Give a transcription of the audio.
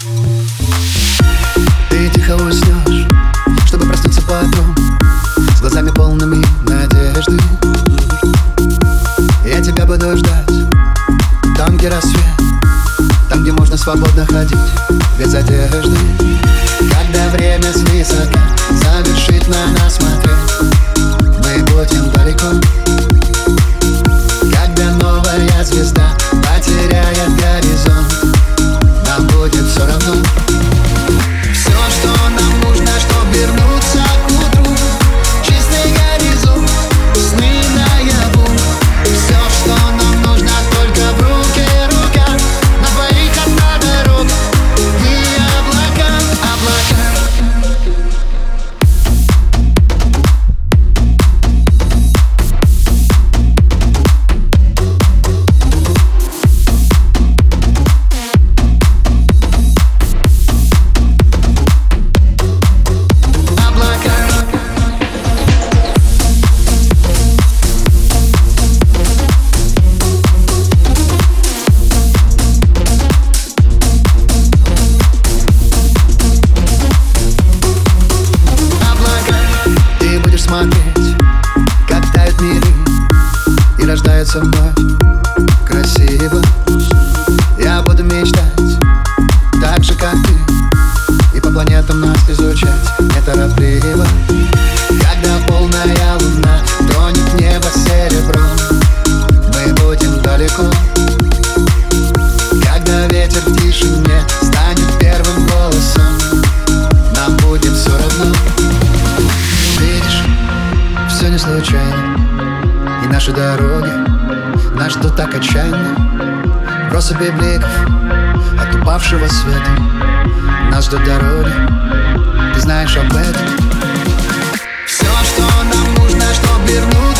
Ты тихо уснешь, чтобы проснуться потом с глазами полными надежды. Я тебя буду ждать там, где рассвет, там, где можно свободно ходить без одежды. Когда время свысока завершит на нас смотреть, мы будем далеко. Когда новая звезда потеряет горизонт, нам будет все равно. Все, что нам нужно, чтобы вернуться к утру, чистый горизонт, сны наяву. Все, что нам нужно, только в руке рука, на двоих одна дорога и облака, облака. Смотреть, как тают миры и рождаются вновь красиво. Я буду мечтать так же, как ты, и по планетам нас изучать неторопливо. Когда полная луна тронет небо серебром, мы будем далеко. Когда ветер в тишине станет первым голосом, нам будет все равно. Видишь, все не случайно, и наши дороги нас ждут так отчаянно. В россыпи бликов от упавшего света нас ждут дороги, ты знаешь об этом. Все, что нам нужно, чтобы вернуться